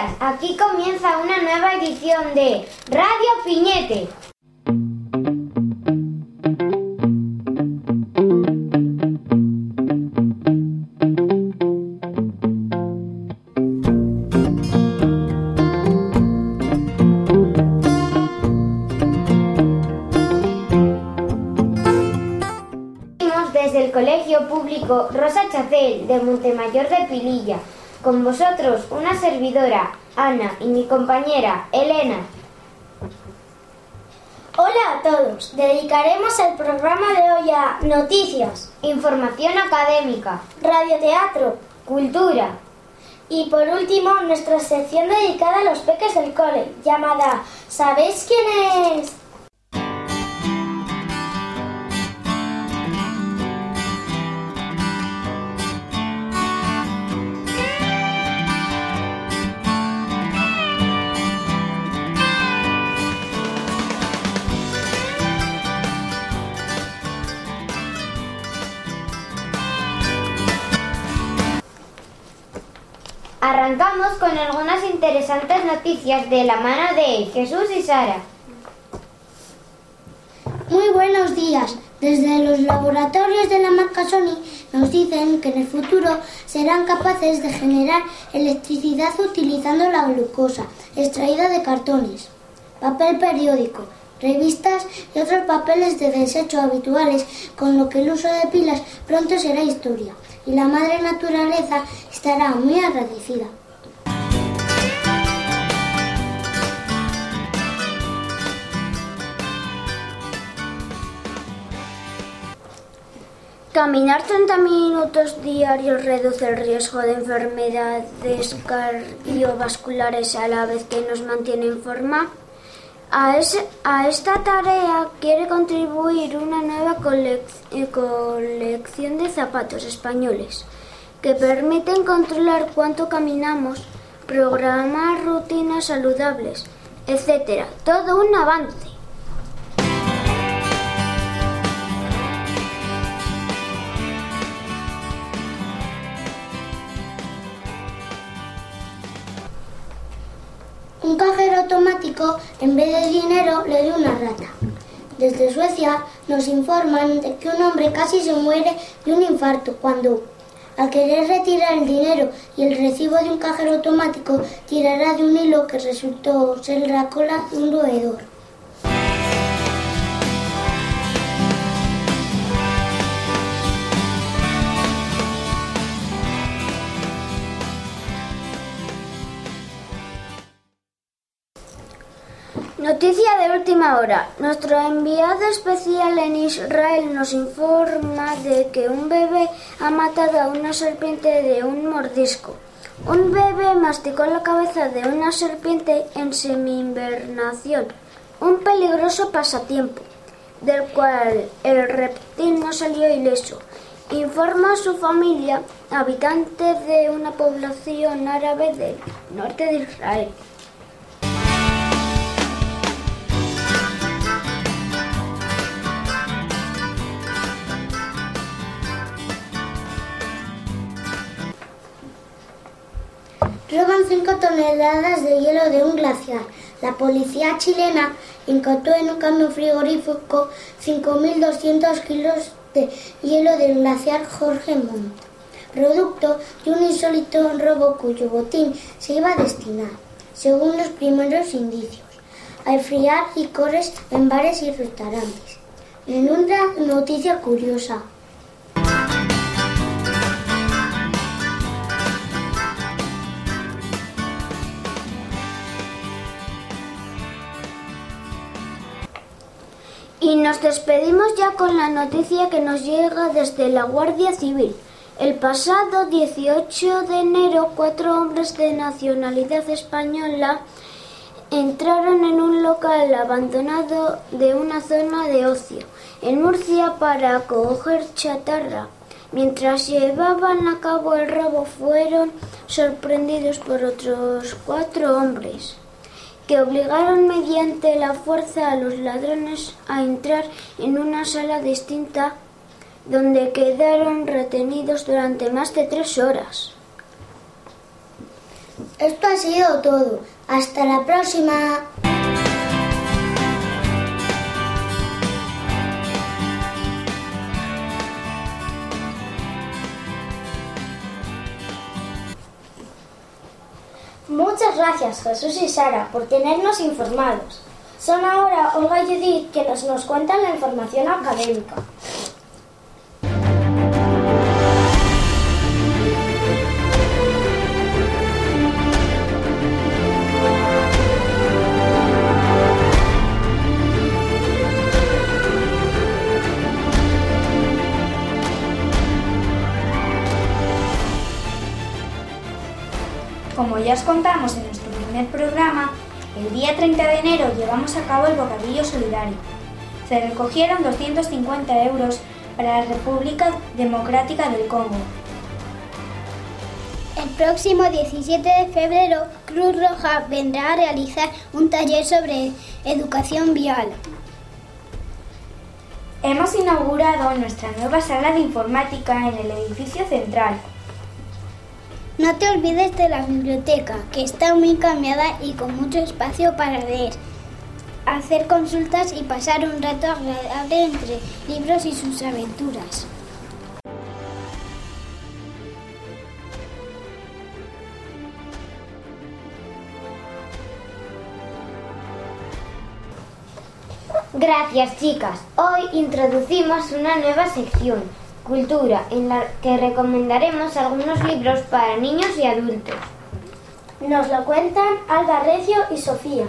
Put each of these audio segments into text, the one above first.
días, aquí comienza una nueva edición de Radio Piñete. Desde el Colegio Público Rosa Chacel de Montemayor de Pililla, con vosotros una servidora, Ana, y mi compañera, Elena. Hola a todos, dedicaremos el programa de hoy a noticias, información académica, radioteatro, cultura y por último nuestra sección dedicada a los peques del cole, llamada ¿Sabéis quién es? Arrancamos con algunas interesantes noticias de la mano de Jesús y Sara. Muy buenos días. Desde los laboratorios de la marca Sony nos dicen que en el futuro serán capaces de generar electricidad utilizando la glucosa extraída de cartones, papel periódico, revistas y otros papeles de desecho habituales, con lo que el uso de pilas pronto será historia y la madre naturaleza estará muy agradecida. Caminar 30 minutos diarios reduce el riesgo de enfermedades cardiovasculares a la vez que nos mantiene en forma. A esta tarea quiere contribuir una nueva colección de zapatos españoles que permiten controlar cuánto caminamos, programar rutinas saludables, etc. Todo un avance. Un cajero automático, en vez de dinero, le dio una rata. Desde Suecia nos informan de que un hombre casi se muere de un infarto cuando, al querer retirar el dinero y el recibo de un cajero automático, tirará de un hilo que resultó ser la cola de un roedor. Noticia de última hora. Nuestro enviado especial en Israel nos informa de que un bebé ha matado a una serpiente de un mordisco. Un bebé masticó la cabeza de una serpiente en semi-invernación, un peligroso pasatiempo, del cual el reptil no salió ileso, informa su familia, habitante de una población árabe del norte de Israel. Roban 5 toneladas de hielo de un glaciar. La policía chilena incautó en un camión frigorífico 5.200 kilos de hielo del glaciar Jorge Montt, producto de un insólito robo cuyo botín se iba a destinar, según los primeros indicios, a enfriar licores en bares y restaurantes. En una noticia curiosa, y nos despedimos ya con la noticia que nos llega desde la Guardia Civil. El pasado 18 de enero, 4 hombres de nacionalidad española entraron en un local abandonado de una zona de ocio en Murcia para coger chatarra. Mientras llevaban a cabo el robo, fueron sorprendidos por otros 4 hombres, que obligaron mediante la fuerza a los ladrones a entrar en una sala distinta donde quedaron retenidos durante más de 3 horas. Esto ha sido todo. Hasta la próxima. Muchas gracias, Jesús y Sara, por tenernos informados. Son ahora Olga y Judith quienes nos cuentan la información académica. Como ya os contamos en nuestro primer programa, el día 30 de enero llevamos a cabo el Bocadillo Solidario. Se recogieron 250 euros para la República Democrática del Congo. El próximo 17 de febrero, Cruz Roja vendrá a realizar un taller sobre educación vial. Hemos inaugurado nuestra nueva sala de informática en el edificio central. No te olvides de la biblioteca, que está muy cambiada y con mucho espacio para leer, hacer consultas y pasar un rato agradable entre libros y sus aventuras. Gracias, chicas. Hoy introducimos una nueva sección, Cultura, en la que recomendaremos algunos libros para niños y adultos. Nos lo cuentan Alba Recio y Sofía.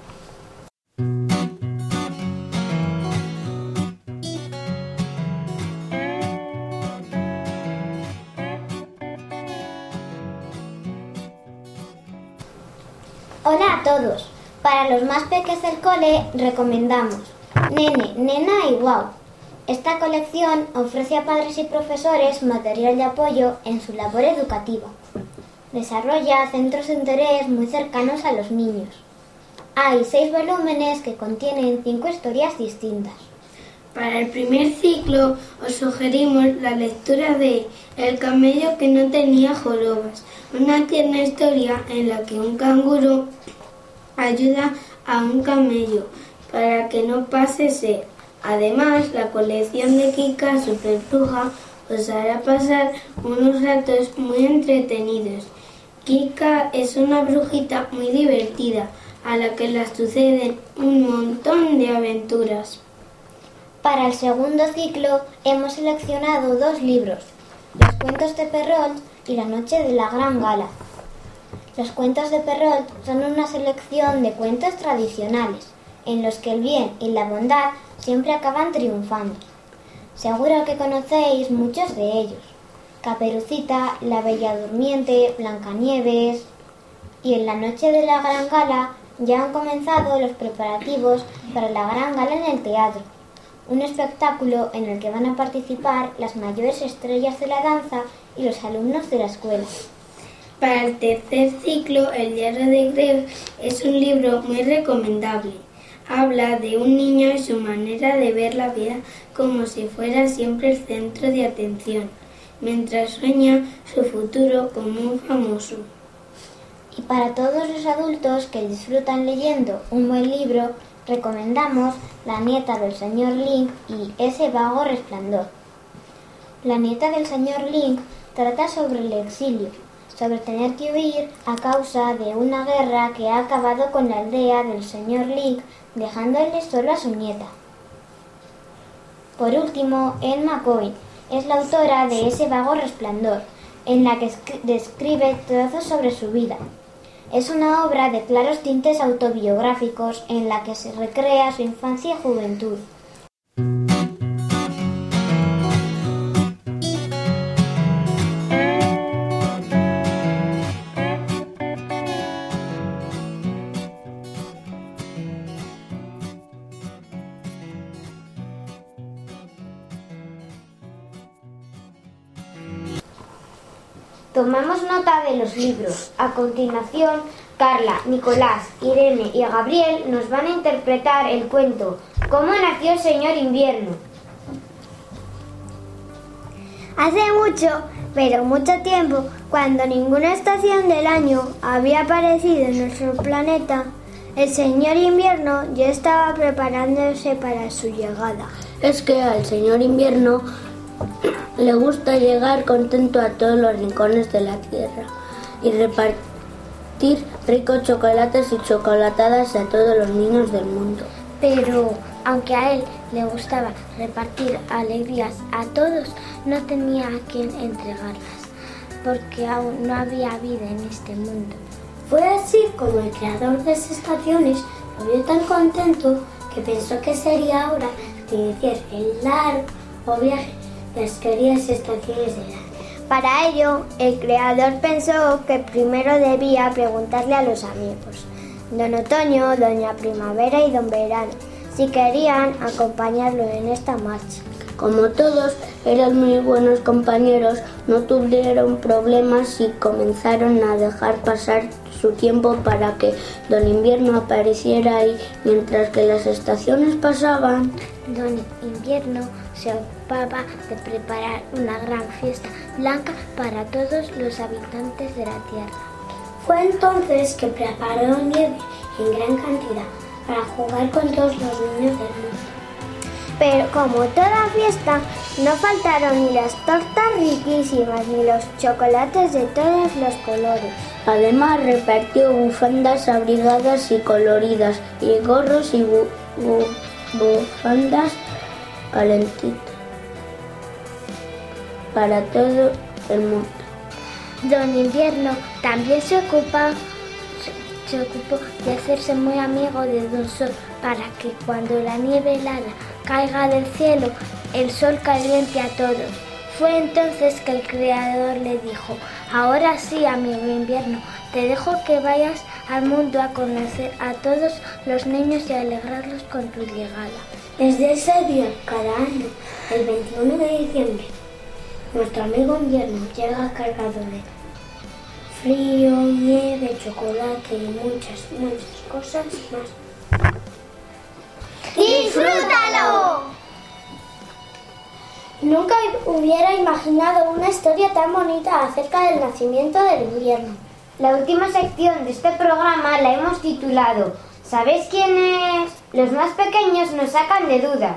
Hola a todos. Para los más pequeños del cole recomendamos Nene, Nena y Guau. Esta colección ofrece a padres y profesores material de apoyo en su labor educativa. Desarrolla centros de interés muy cercanos a los niños. Hay 6 volúmenes que contienen 5 historias distintas. Para el primer ciclo os sugerimos la lectura de El camello que no tenía jorobas, una tierna historia en la que un canguro ayuda a un camello para que no pase sed. Además, la colección de Kika Superbruja os hará pasar unos ratos muy entretenidos. Kika es una brujita muy divertida, a la que le suceden un montón de aventuras. Para el segundo ciclo hemos seleccionado 2 libros, Los cuentos de Perrault y La noche de la gran gala. Los cuentos de Perrault son una selección de cuentos tradicionales, en los que el bien y la bondad siempre acaban triunfando. Seguro que conocéis muchos de ellos. Caperucita, La Bella Durmiente, Blancanieves. Y en la noche de la gran gala ya han comenzado los preparativos para la gran gala en el teatro, un espectáculo en el que van a participar las mayores estrellas de la danza y los alumnos de la escuela. Para el tercer ciclo, El diario de Greg es un libro muy recomendable. Habla de un niño y su manera de ver la vida como si fuera siempre el centro de atención, mientras sueña su futuro como un famoso. Y para todos los adultos que disfrutan leyendo un buen libro, recomendamos La nieta del señor Link y Ese vago resplandor. La nieta del señor Link trata sobre el exilio, sobre tener que huir a causa de una guerra que ha acabado con la aldea del señor Link, dejándole solo a su nieta. Por último, Emma Coyne es la autora de Ese vago resplandor, en la que describe trozos sobre su vida. Es una obra de claros tintes autobiográficos en la que se recrea su infancia y juventud. Tomamos nota de los libros. A continuación, Carla, Nicolás, Irene y Gabriel nos van a interpretar el cuento ¿Cómo nació el señor invierno? Hace mucho, Pero mucho tiempo, cuando ninguna estación del año había aparecido en nuestro planeta, el señor invierno ya estaba preparándose para su llegada. Es que al señor invierno le gusta llegar contento a todos los rincones de la tierra y repartir ricos chocolates y chocolatadas a todos los niños del mundo. Pero aunque a él le gustaba repartir alegrías a todos, no tenía a quien entregarlas, porque aún no había vida en este mundo. Fue así como el creador de esas estaciones lo vio tan contento que pensó que sería hora de iniciar el largo viaje de las queridas estaciones del año. Para ello, el creador pensó que primero debía preguntarle a los amigos, don Otoño, doña Primavera y don Verano, si querían acompañarlo en esta marcha. Como todos eran muy buenos compañeros, no tuvieron problemas y comenzaron a dejar pasar su tiempo para que don Invierno apareciera ahí. Mientras que las estaciones pasaban, Don Invierno se ocupaba de preparar una gran fiesta blanca para todos los habitantes de la Tierra. Fue entonces que preparó nieve en gran cantidad para jugar con todos los niños del mundo. Pero como toda fiesta, no faltaron ni las tortas riquísimas ni los chocolates de todos los colores. Además repartió bufandas abrigadas y coloridas y gorros y bufandas calentitas para todo el mundo. Don Invierno también se ocupó de hacerse muy amigo de Don Sol para que cuando la nieve helada caiga del cielo, el sol caliente a todos. Fue entonces que el creador le dijo: ahora sí, amigo Invierno, te dejo que vayas al mundo a conocer a todos los niños y alegrarlos con tu llegada. Desde ese día, cada año, el 21 de diciembre, nuestro amigo Invierno llega cargado de frío, nieve, chocolate y muchas cosas más. ¡Disfrútalo! Nunca hubiera imaginado una historia tan bonita acerca del nacimiento del invierno. La última sección de este programa la hemos titulado ¿Sabéis quién es? Los más pequeños nos sacan de dudas.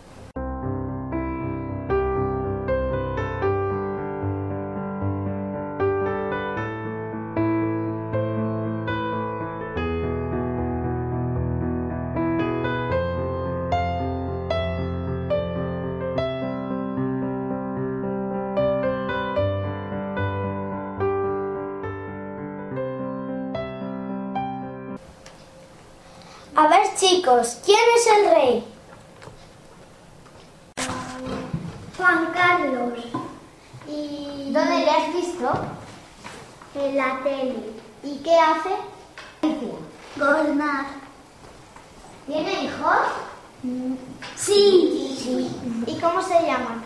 A ver, chicos, ¿quién es el rey? Juan Carlos. ¿Y dónde le has visto? En la tele. ¿Y qué hace? Gobernar. ¿Tiene hijos? Sí. ¿Y cómo se llaman?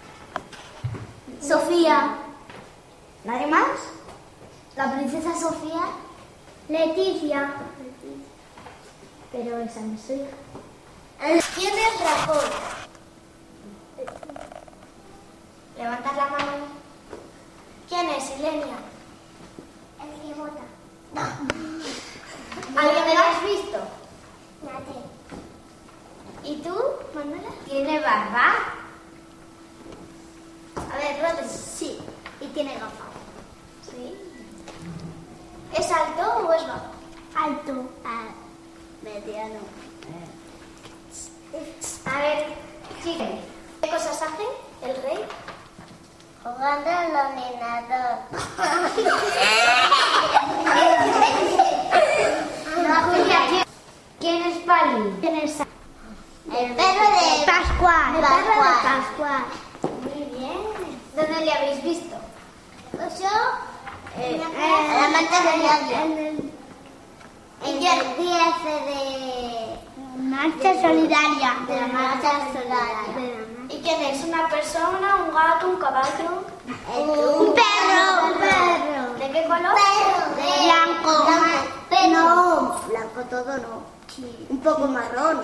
Sofía. ¿Nadie más? La princesa Sofía. Leticia. Pero esa no es su hija. ¿Quién es Rajoy? ¿Levantas la mano? ¿Quién es Ilenia? El que vota. ¿Alguien le has visto? Nate. ¿Y tú, Manuela? ¿Tiene barba? A ver, Rodri. Sí. Y tiene gafas. Sí. ¿Es alto o es bajo? Alto. Mediano. A ver, chicos, ¿qué cosas hace el rey? Jugando al ordenador. ¿Quién es Pali? ¿Quién es? El perro de Pascual. El perro de Pascual. Muy bien. ¿Dónde le habéis visto? Pues yo en la marcha solidaria. En el 10 de marcha solidaria. De la marcha solidaria. ¿Y quién es? ¿Una persona, un gato, un caballo? Un perro. ¿De qué color? Blanco. No, blanco todo no. Un poco marrón.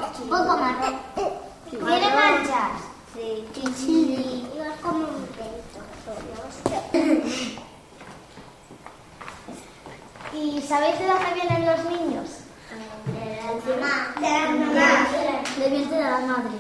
¿Tiene manchas? Sí. Y es como un perro. sabéis de dónde vienen los niños? De vientre de la madre.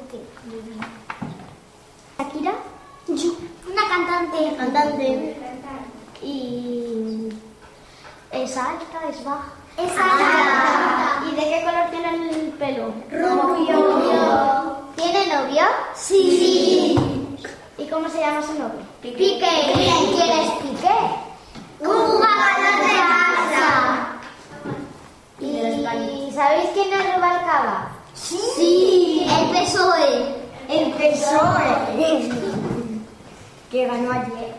¿Shakira? Yo. Una cantante. Y... ¿es alta? ¿Es baja? Es alta. ¿Y de qué color tiene el pelo? Rubio. ¿Tiene novio? Sí. ¿Y cómo se llama su novio? Piqué. ¿Quién es Piqué? Un jugador de Barça. ¿Y sabéis quién es Rubalcaba? Sí. El PSOE. Que ganó ayer.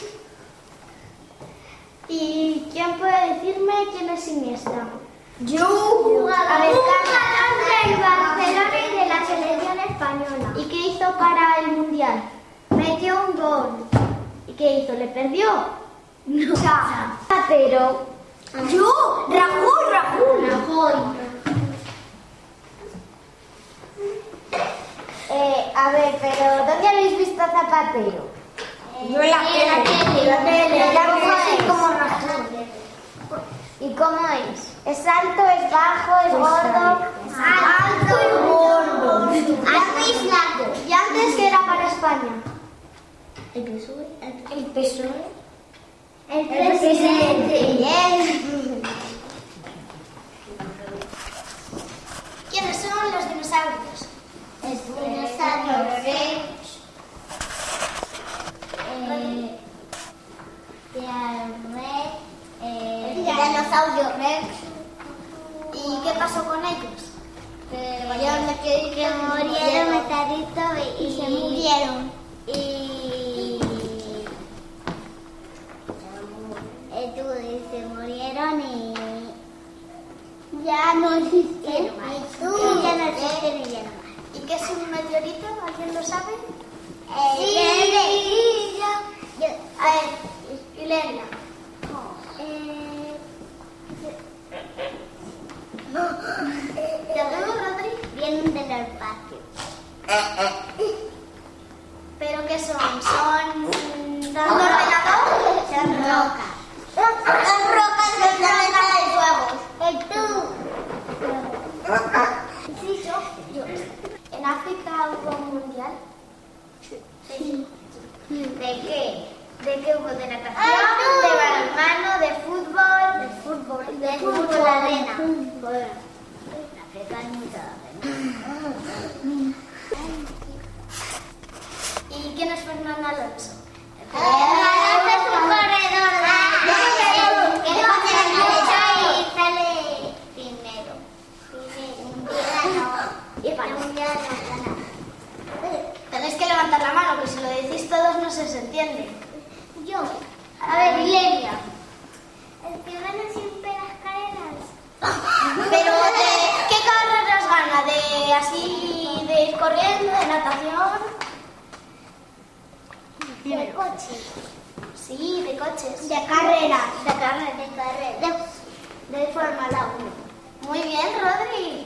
¿Y quién puede decirme quién es Iniesta? Yo. A ver, Jugador del Barcelona y de la selección española. ¿y qué hizo para el Mundial? Metió un gol. ¿Y qué hizo? ¿Le perdió? No. Zapatero. Yo. Rajoy. A ver, pero ¿dónde habéis visto a Zapatero? Yo en la tele. La cosa así como Rajoy. ¿Y cómo es? ¿Es alto, es bajo, es gordo? Alto y gordo. Alto y flaco. ¿Y antes qué era para España? El PSOE. El PSOE. El presidente. ¿Quiénes son los dinosaurios? Dinosaurio Rex. Dinosaurio Rex. ¿Y qué pasó con ellos? Que murieron metaditos y se murieron. Se murieron y ya no existieron más. Ya no existen y ya no más. ¿Y qué es un meteorito? ¿Alguien lo sabe? Sí, yo. A ver, Ileria. ¿Te veo, Rodri? Vienen del espacio. ¿Pero qué son? ¿Son un Son ordenador? Son rocas. Son rocas que están en el fuego. Sí, yo. ¿En África hubo un mundial? Sí. ¿De qué? ¿De qué hubo? ¿De natación? ¿De balonmano? ¿De fútbol? De fútbol arena. En África hay mucha arena. ¿Y quién es Fernando Alonso? Es un corredor. Que le pone la derecha y sale primero. Y para el mundial no gana. Tenéis que levantar la mano, que si lo decís todos no se entiende. Yo. A ver, Ileria. El que gana siempre las carreras. ¿Pero de qué carreras gana? ¿De así, de ir corriendo, de natación? De coche. Sí, de coches. De carreras. De carreras. De Fórmula 1. Muy bien, Rodri.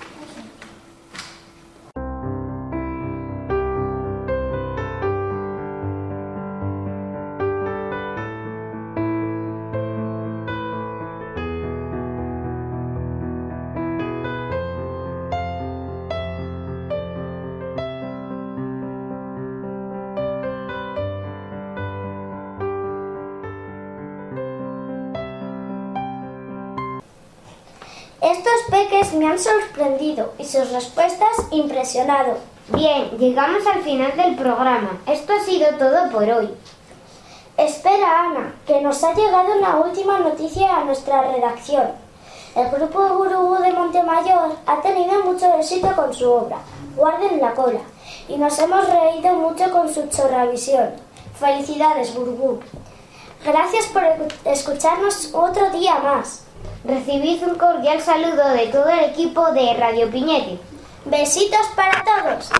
Estos peques me han sorprendido y sus respuestas impresionado. Bien, llegamos al final del programa. Esto ha sido todo por hoy. Espera, Ana, que nos ha llegado una última noticia a nuestra redacción. El grupo Gurugú de Montemayor ha tenido mucho éxito con su obra, Guarden la cola, y nos hemos reído mucho con su chorravisión. Felicidades, Gurugú. Gracias por escucharnos otro día más. Recibid un cordial saludo de todo el equipo de Radio Piñete. Besitos para todos.